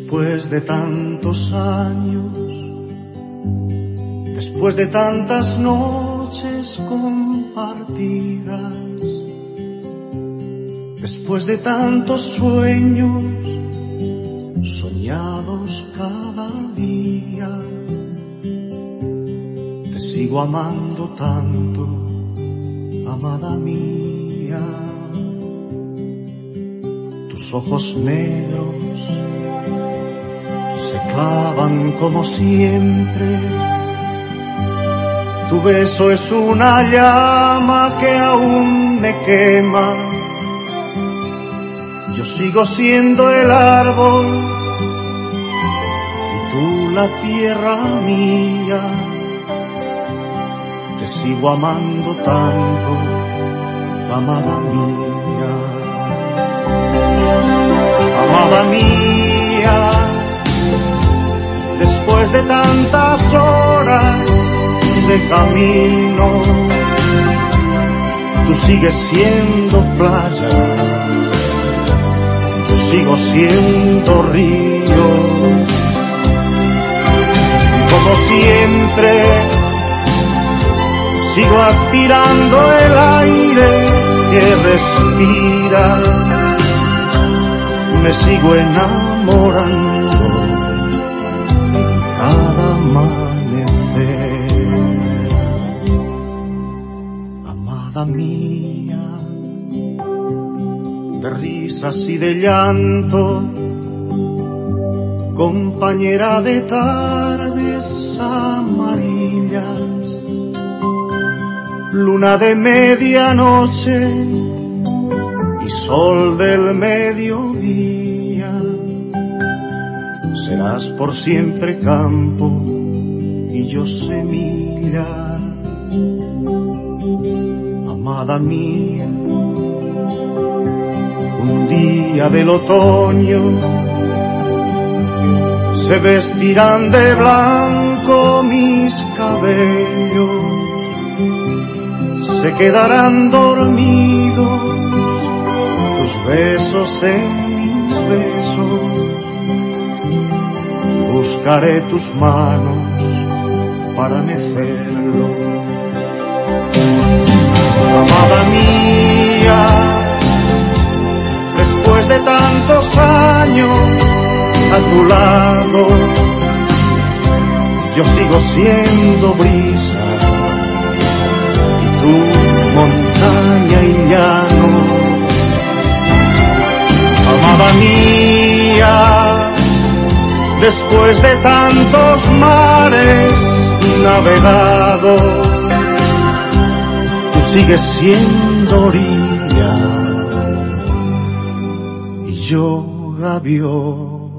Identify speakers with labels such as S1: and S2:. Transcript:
S1: Después de tantos años, después de tantas noches compartidas, después de tantos sueños soñados cada día, te sigo amando tanto, amada mía. Tus ojos negros se clavan como siempre, tu beso es una llama que aún me quema. Yo sigo siendo el árbol y tú la tierra mía. Te sigo amando tanto, amada mía. Amada mía, después de tantas horas de camino, tú sigues siendo playa, yo sigo siendo río. Y como siempre, sigo aspirando el aire que respira, me sigo enamorando en cada amanecer. Amada mía, de risas y de llanto, compañera de tardes amarillas, luna de medianoche y sol del mediodía, serás por siempre campo y yo semilla. Amada mía, un día del otoño se vestirán de blanco mis cabellos, se quedarán dormidos tus besos en mis besos, buscaré tus manos para mecerlo. Amada mía, después de tantos años a tu lado, yo sigo siendo brisa y tú montaña y llano. Amada mía, después de tantos mares navegados, tú sigues siendo orilla y yo gavión.